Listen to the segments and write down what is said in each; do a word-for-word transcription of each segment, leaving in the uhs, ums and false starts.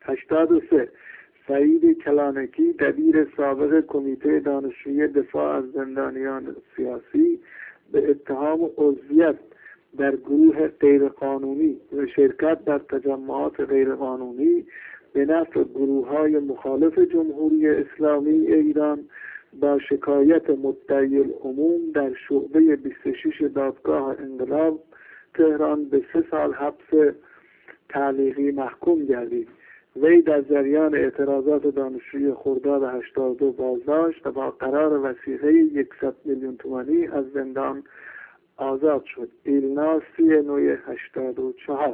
هشتاد و سه سعید کلانکی دبیر سابق کمیته دانشجویی دفاع از زندانیان سیاسی به اتهام عضویت در گروه غیرقانونی و شرکت در تجمعات غیرقانونی به نفع گروه‌های مخالف جمهوری اسلامی ایران با شکایت مدعی العموم در شعبه بیست و شش دادگاه انقلاب تهران به سه سال حبس تعلیقی محکوم گردید. وی در جریان اعتراضات دانشجوی خرداد هشتاد و دو بازداشت و با قرار وثیقه صد میلیون تومانی از زندان آزاد شد. ایلنا سی نوع هشتاد و چهار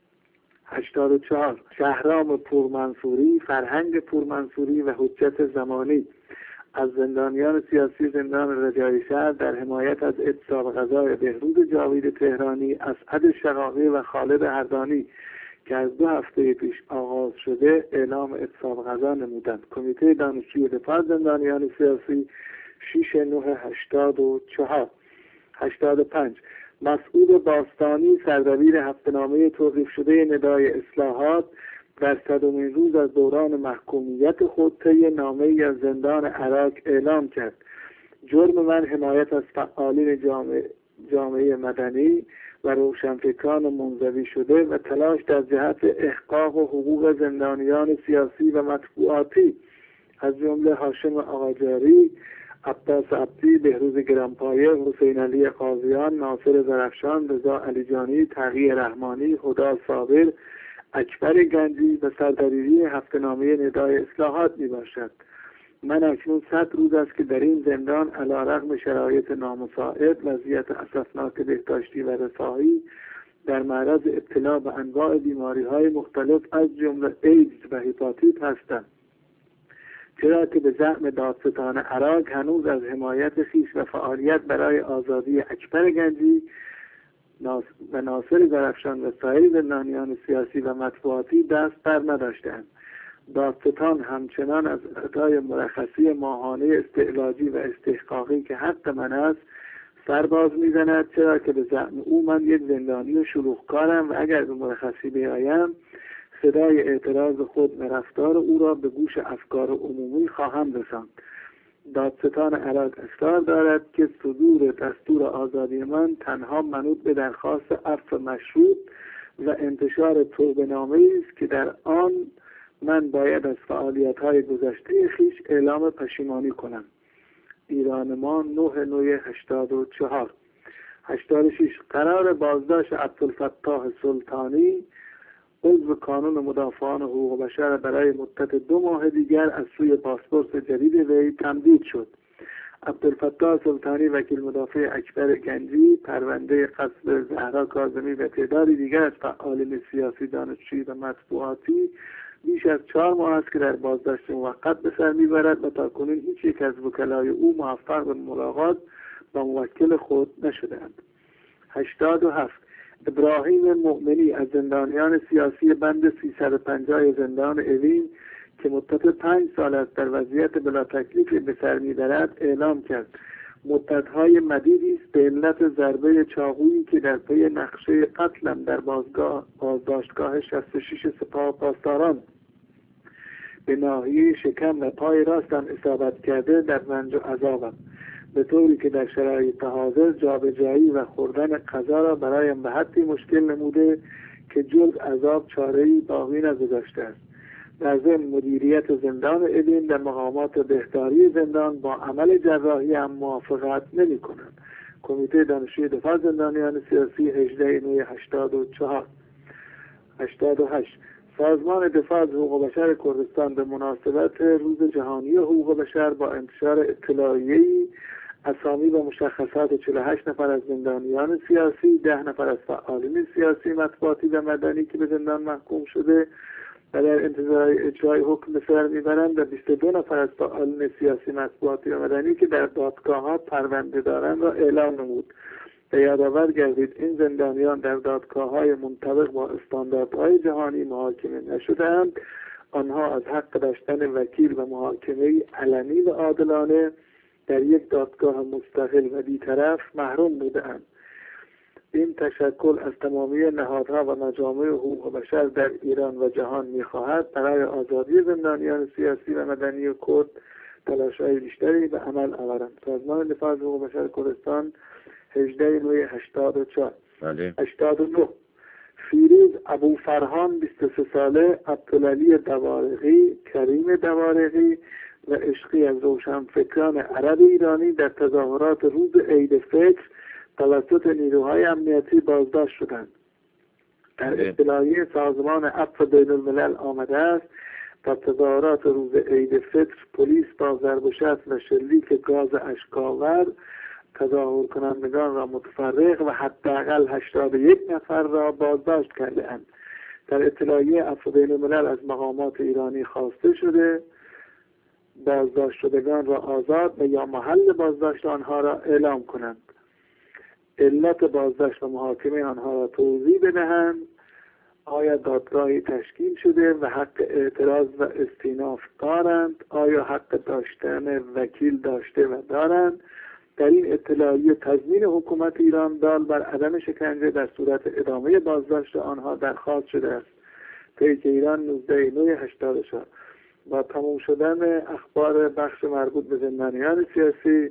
هشتاد و چهار شهرام پورمنصوری، فرهنگ پورمنصوری و حجت زمانی از زندانیان سیاسی زندان رجایی شهر در حمایت از اعتصاب غذای بهروز جاوید تهرانی، اسعد شقاقی و خالد هردانی که از دو هفته پیش آغاز شده اعلام اعتصاب غذا نمودند. کمیته دانشجوی دفاع زندانیان سیاسی شش نه هشتاد و چهار هشتاد و پنج مسعود باستانی سردبیر هفته‌نامه توقیف شده ندای اصلاحات در صدمین روز از دوران محکومیت خود طی نامه‌ای از زندان عراق اعلام کرد: جرم من حمایت از فعالین جامعه, جامعه مدنی و روشنفکران منزوی شده و تلاش در جهت احقاق و حقوق زندانیان سیاسی و مطبوعاتی از جمله هاشم آقاجاری، عباس عبدی، بهروز گرانپایه، حسین علی قاضیان، ناصر زرفشان، رضا علیجانی، تقی رحمانی، هدی صابر، اکبر گنجی و سردبیری هفته‌نامه ندای اصلاحات می باشد. من اکنون صد روز است که در این زندان علیرغم شرایط نامساعد، وضعیت اسفناک بهداشتی و رفاهی در معرض ابتلا به انواع بیماری‌های مختلف از جمله ایدز و هپاتیت هستم، چرا که به زعم دادستان عراق هنوز از حمایت خویش و فعالیت برای آزادی اکبر گنجی و ناصر زرفشان و سایر زندانیان سیاسی و مطبوعاتی دست بر نداشتند. دادستان همچنان از اعطای مرخصی ماهانه استعلاجی و استحقاقی که حق من است سرباز میزند، چرا که به زعم او من یک زندانی شلوغکارم و اگر به مرخصی بیایم صدای اعتراض خود و رفتار او را به گوش افکار عمومی خواهم رساند. دادستان عراق اصرار دارد که صدور دستور آزادی من تنها منوط به درخواست عفو مشروط و انتشار توبه‌نامه‌ای است که در آن من باید از فعالیت‌های گذشته خویش اعلام پشیمانی کنم. ایران ما نه نوع هشتاد و چهار هشتاد و شش قرار بازداشت عبدالفتاح سلطانی عضو کانون مدافعان حقوق بشر برای مدت دو ماه دیگر از سوی پاسپورت جدید وی تمدید شد. عبدالفتاح سلطانی وکیل مدافع اکبر گنجی پرونده قتل زهرا کاظمی و تعدادی دیگر از فعالین سیاسی، دانشجویی و مطبوعاتی بیش از چهار ماه است که در بازداشت موقت به سر میبرد و تاکنون هیچ یک از وکلای او موفق به ملاقات با موکل خود نشدند. هشتاد و هفت ابراهیم مؤمنی از زندانیان سیاسی بند سیصد و پنجاه زندان اوین که مدت پنج سال است در وضعیت بلا تکلیف به سر میبرد اعلام کرد مدت‌های مدیدی است به علت ضربه چاقویی که در پی نقشه قتلم در بازگاه بازداشتگاه شصت و شش سپاه پاسداران به ناحیه شکم و پای راستم اصابت کرده در رنج و عذابم، به طوری که در شرایط حاضر جابجایی و خوردن غذا را برایم به حدی مشکل نموده که جز عذاب چاره‌ای باقی نگذاشته است. در ضمن مدیریت زندان اوین در مقامات بهداری زندان با عمل جراحی هم موافقت نمی کنند. کمیته دانشجوی دفاع زندانیان سیاسی هجده نوع هشتاد و چهار هشتاد و هشت سازمان دفاع از حقوق بشر کردستان به مناسبت روز جهانی حقوق بشر با انتشار اطلاعیه‌ای اسامی و مشخصات چهل و هشت نفر از زندانیان سیاسی، ده نفر از فعالین سیاسی، مطبوعاتی و مدنی که به زندان محکوم شده و در انتظار اجرای حکم به سر میبرند و بیست و دو نفر از فعالین سیاسی، مطبوعاتی و مدنی که در دادگاه‌ها پرونده دارند را اعلام نمود. و یادآور گردید این زندانیان در دادگاه‌های منطبق با استانداردهای جهانی محاکمه نشده‌اند. آنها از حق داشتن وکیل و محاکمه علنی و عادلانه در یک دادگاه مستقل و بی‌طرف محروم بوده‌اند. این تشکل از تمامی نهادها و مجامع حقوق بشر در ایران و جهان می‌خواهد برای آزادی زندانیان سیاسی و مدنی کرد تلاش‌های بیشتری به عمل آورند. سازمان دفاع از حقوق بشر کردستان هجده نوامبر هشتاد و چهار. بله. هشتاد و نه فیروز ابوفرهان بیست و سه ساله، عبدالعلی دوارقی، کریم دوارقی و عشقی از روشنفکران عرب ایرانی در تظاهرات روز عید فطر توسط نیروهای امنیتی بازداشت شدند. در اطلاعیه سازمان عفو بین الملل آمده است در تظاهرات روز عید فطر پلیس با ضرب و شتم و شلیک گاز اشک‌آور تظاهر کنندگان را متفرق و حداقل هشتاد و یک نفر را بازداشت کرده اند. در اطلاعیه عفو بین الملل از مقامات ایرانی خواسته شده بازداشت شدگان را آزاد و یا محل بازداشت آنها را اعلام کنند. علت بازداشت و محاکمه آنها را توضیح بدهند. آیا دادگاهی تشکیل شده و حق اعتراض و استیناف دارند؟ آیا حق داشتن وکیل داشته و دارند؟ در این اطلاعیه تضمین حکومت ایران دال بر عدم شکنجه در صورت ادامه بازداشت آنها درخواست شده است. پیک ایران نوزده نوامبر هشتاد و چهار. با تمام شدن اخبار بخش مربوط به زندانیان سیاسی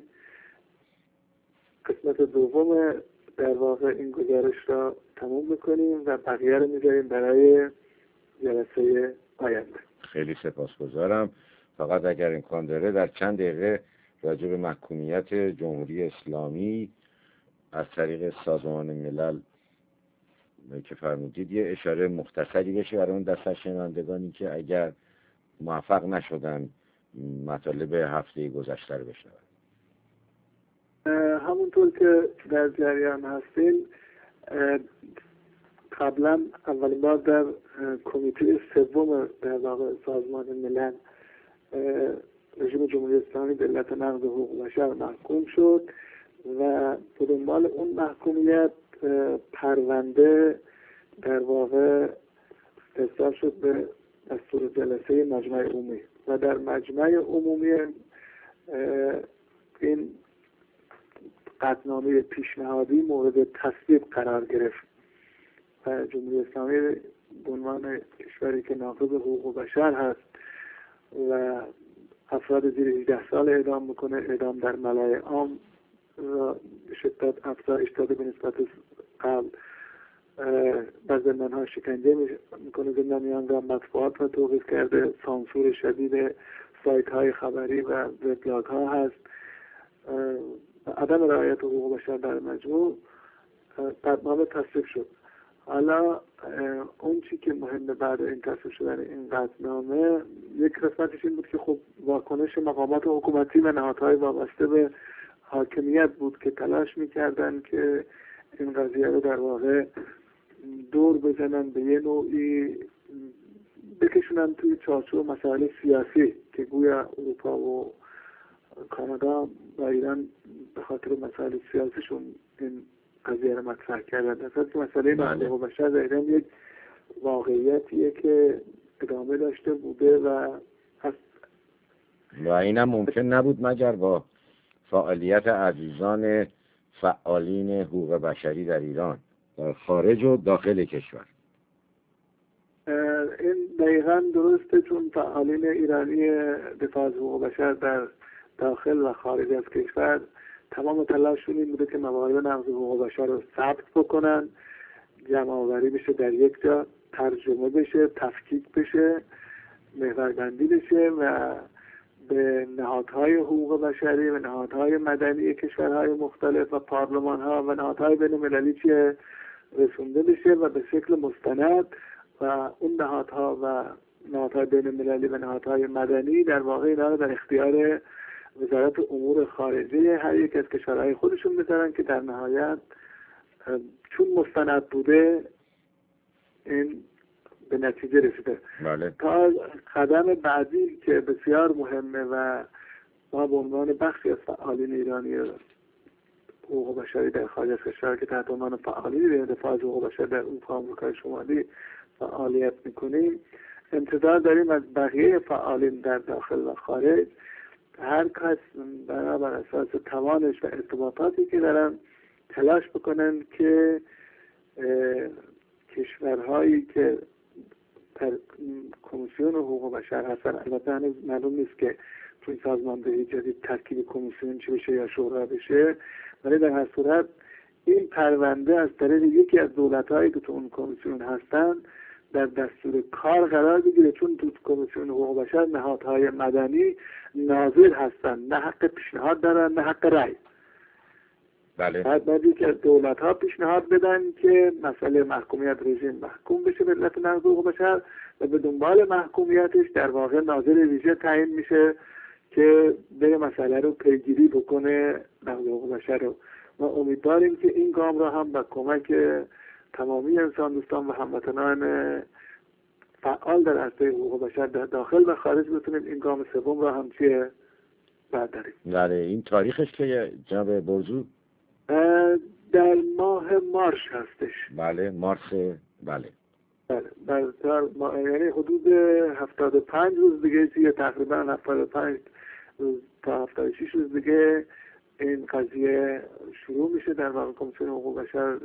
قسمت دوم در واقع این گزارش را تموم میکنیم و بقیه رو میذاریم برای جلسه آینده. خیلی سپاسگزارم. فقط اگر امکان داره در چند دقیقه راجع به محکومیت جمهوری اسلامی از طریق سازمان ملل که فرمودید یه اشاره مختصری بشه برای اون دسته شنوندگانی که اگر موفق نشدن مطالب هفته گذشته رو بشنون. همونطور که در جریان هستیم قبلا اولین بار در کمیته سوم در واقع سازمان ملل رژیم جمهوری اسلامی به علت نقض حقوق بشر محکوم شد و به دنبال اون محکومیت پرونده در واقع ارسال شد به دستور جلسه مجمع عمومی و در مجمع عمومی این قطعنامه پیشنهادی مورد تصویب قرار گرفت و جمهوری اسلامی به عنوان کشوری که ناقض حقوق بشر هست و افراد زیر هجده سال اعدام میکنه، اعدام در ملأ عام را به شدت افزایش داده به نسبت قبل و زندان‌ها شکنجه میکنه زندانیان را، مطبوعات را توقیف کرده، سانسور شدید سایت‌های خبری و وبلاگ‌ها هست، عدم رعایت حقوق بشر در مجموع قطعنامه تصویب شد. حالا اون چی که مهمه بعد این تصویب شدن این قطعنامه یک قسمتش این بود که خب واکنش مقامات حکومتی و نهادهای وابسته به حاکمیت بود که تلاش میکردن که این قضیه رو در واقع دور بزنن به یه نوعی بکشونن توی چارچوب مسائل سیاسی که گویا اروپا و کانادا و ایران به خاطر مسائل سیاسیشون این قضیه رو مطرح کردن. در حالی که مسئله حقوق بشر در ایران یک واقعیتیه که ادامه داشته بوده و هست و اینم ممکن نبود مگر با فعالیت عزیزان فعالین حقوق بشری در ایران در خارج و داخل کشور. این دقیقاً درسته، چون فعالین ایرانی دفاع از حقوق بشر در داخل و خارج از کشور تمام تلاششون این بوده که موارد نقض حقوق بشر رو ثبت بکنن، جمع‌آوری بشه در یک جا، ترجمه بشه، تفکیک بشه، محوربندی بشه و به نهادهای حقوق بشری و نهادهای مدنی کشورهای مختلف و پارلمان‌ها و نهادهای بین‌المللی چه رسونده بشه و به شکل مستند و اون نهادها و نهادهای بین‌المللی و نهادهای مدنی در واقع اینا رو در اختیار وزارت امور خارجه هر یک از کشورهای خودشون بذارن که در نهایت چون مستند بوده این به نتیجه رسیده. بله. تا قدم بعدی که بسیار مهمه و ما به عنوان بخشی از فعالین ایرانی حقوق بشری در خارج از کشور که تحت عنوان فعالین دفاع از حقوق بشر در اروپا و آمریکای شمالی فعالیت میکنیم، انتظار داریم از بقیه فعالین در داخل و خارج هر کس بنابر اساس توانش و ارتباطاتی که دارن تلاش بکنن که کشورهایی که در کمیسیون حقوق بشر هستن، البته هنوز معلوم نیست که توی سازماندهی جدید ترکیب کمیسیون چی بشه یا شورا بشه، ولی در هر صورت این پرونده از طریق یکی از دولت‌هایی که تو اون کمیسیون هستن در دستور کار قرار بگیره، چون تو کمیسیون حقوق بشر نهادهای مدنی ناظر هستن، نه حق پیشنهاد دارن نه حق رأی. بله. بعد باید که دولت‌ها پیشنهاد بدن که مسئله محکومیت رژیم محکوم بشه به علت نقض حقوق بشر و به دنبال محکومیتش در واقع ناظر ویژه تعیین میشه که به مسئله رو پیگیری بکنه نقض حقوق بشر رو. ما امیدواریم که این گام را هم با کمک تمامی انسان دوستان و هموطنان فعال در عرصه حقوق بشر در داخل و خارج بتونیم این گام سوم را هم چیه برداریم. بله. این تاریخش که جناب برزو در ماه مارس هستش. بله مارس. بله بله در ما... یعنی حدود هفتاد و پنج روز دیگه چیه، تقریبا هفتاد و پنج روز تا هفتاد و شش روز دیگه این قضیه شروع میشه. در واقع کمیسیون حقوق بشر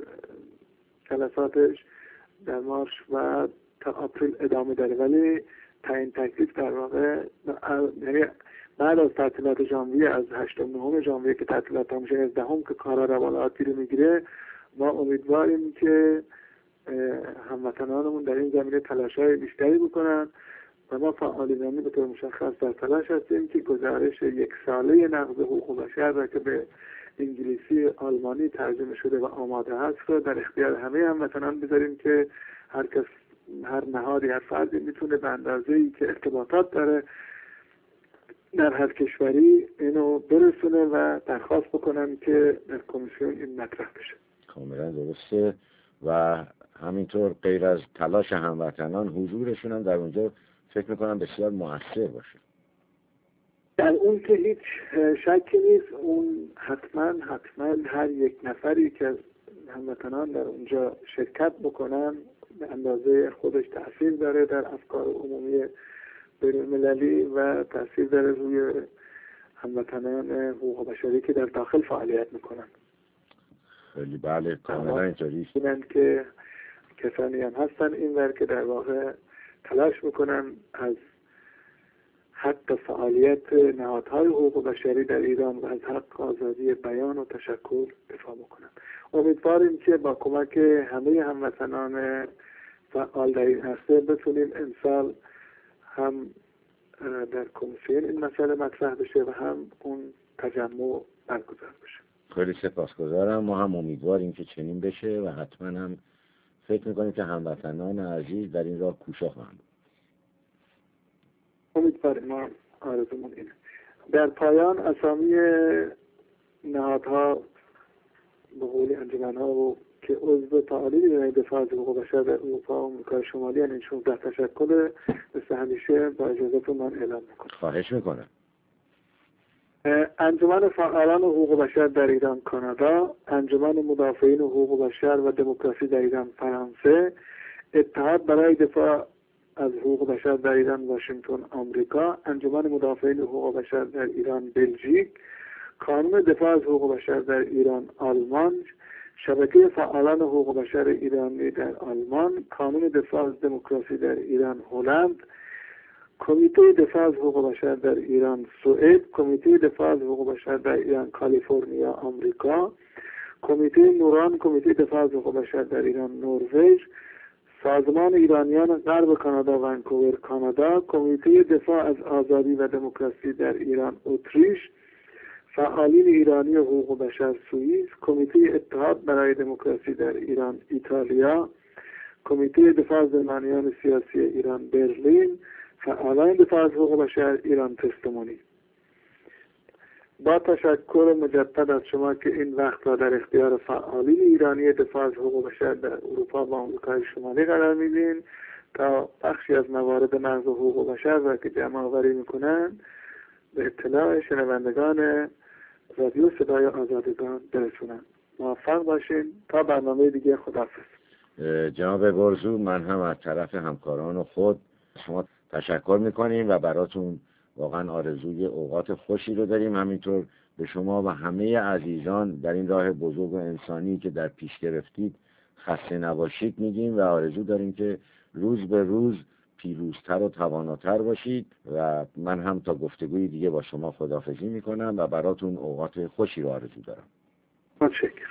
جلساتش در مارس و تا آپریل ادامه داره، ولی تعیین تکلیف در واقع یعنی بعد از تعطیلات ژانویه، از هشتم نهم ژانویه که تعطیلات تموم میشه، از دهم که کارا رواناتی رو میگیره، ما امیدواریم که هموطنانمون در این زمینه تلاش‌های بیشتری بکنن و ما فعالیانی به طور مشخص در تلاش هستیم که گزارش یک ساله نقض حقوق بشر را که به انگلیسی آلمانی ترجمه شده و آماده هست رو در اختیار همه هموطنان بذاریم که هر کس، هر نهادی، هر فردی میتونه به اندازه‌ای که ارتباطات داره در هر کشوری اینو برسونه و درخواست بکنن که در کمیسیون این مطرح بشه. کاملا درسته و همینطور غیر از تلاش هموطنان حضورشون هم در اونجا فکر میکنم بسیار موثر باشه. در اون که هیچ شکی نیست، اون حتما حتما هر یک نفری که هموطنان در اونجا شرکت بکنن به اندازه خودش تأثیر داره در افکار عمومی بین‌المللی و تأثیر داره روی هموطنان حقوق بشری که در داخل فعالیت میکنن. خیلی بله کاملا اینطوری است که کسانی هم هستن این ور که در واقع تلاش میکنن از حق فعالیت نهادهای حقوق بشری در ایران و از حق آزادی بیان و تشکل دفاع میکنن. امیدواریم که با کمک همه هموطنان فعال در این عرصه بتونیم امسال هم در کمیسیون این مسئله مطرح بشه و هم اون تجمع برگزار بشه. خیلی سپاسگزارم. ما هم امیدواریم که چنین بشه و حتما هم فکر میکنیم که هموطنان عزیز در این راه کوشا خواهند. امیدواریم، ما آرزومون اینه. در پایان اسامی نهادها به قول انجمن‌ها و که عضو فعالی دفاع از حقوق بشر در اروپا و آمریکای شمالی یعنی شانزده تشکل مثل همیشه با اجازهتون من اعلام میکنم. خواهش میکنم. انجمن فعالان حقوق بشر در ایران کانادا، انجمن مدافعین حقوق بشر و دموکراسی در ایران فرانسه، اتحاد برای دفاع از حقوق بشر در ایران واشنگتن آمریکا، انجمن مدافعین حقوق بشر در ایران بلژیک، کانون دفاع از حقوق بشر در ایران آلمان، شبکه فعالان حقوق بشر ایرانی در آلمان، کانون دفاع از دموکراسی در ایران هلند، کمیته دفاع از حقوق بشر در ایران سوئد، کمیته دفاع از حقوق بشر در ایران کالیفرنیا آمریکا، کمیته نوران کمیته دفاع از حقوق بشر در ایران نروژ، سازمان ایرانیان غرب کانادا ونکوور کانادا، کمیته دفاع از آزادی و دموکراسی در ایران اتریش، فعالین ایرانی حقوق بشر سوئیس، کمیته اتحاد برای دموکراسی در ایران ایتالیا، کمیته دفاع از زندانیان سیاسی ایران برلین، فعالان دفاع از حقوق بشر ایران تستمونی. با تشکر مجدد از شما که این وقت را در اختیار فعالین ایرانی دفاع از حقوق بشر در اروپا و آمریکای شمالی قرار میدین تا بخشی از موارد نقض حقوق بشر را که جمع آوری میکنن به اطلاع شنوندگان رادیو صدای آزادگان برسونن. موفق باشین. تا برنامه دیگه، خداحافظ. جناب برزو، من هم از طرف همکاران و خود شما تشکر میکنیم و براتون واقعا آرزوی اوقات خوشی رو داریم. همینطور به شما و همه عزیزان در این راه بزرگ و انسانی که در پیش گرفتید خسته نباشید میگیم و آرزو داریم که روز به روز پیروزتر و تواناتر باشید و من هم تا گفتگوی دیگه با شما خداحافظی میکنم و براتون اوقات خوشی رو آرزو دارم. متشکرم.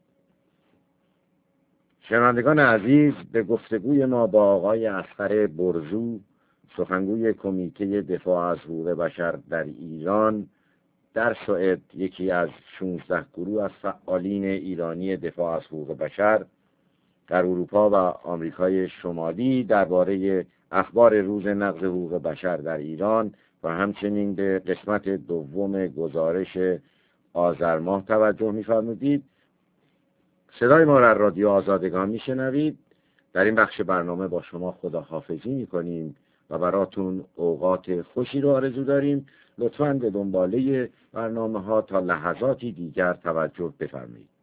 شنوندگان عزیز، به گفتگوی ما با آقای اصغر برزو، سخنگوی کمیته دفاع از حقوق بشر در ایران در سوئد، یکی از شانزده گروه از فعالین ایرانی دفاع از حقوق بشر در اروپا و آمریکای شمالی، درباره اخبار روز نقض حقوق بشر در ایران و همچنین به قسمت دوم گزارش آذر ماه توجه می‌فرمودید. صدای ما را رادیو آزادگان میشنوید. در این بخش برنامه با شما خداحافظی میکنیم و براتون اوقات خوشی رو آرزو داریم. لطفاً به دنباله برنامه ها تا لحظاتی دیگر توجه بفرمایید.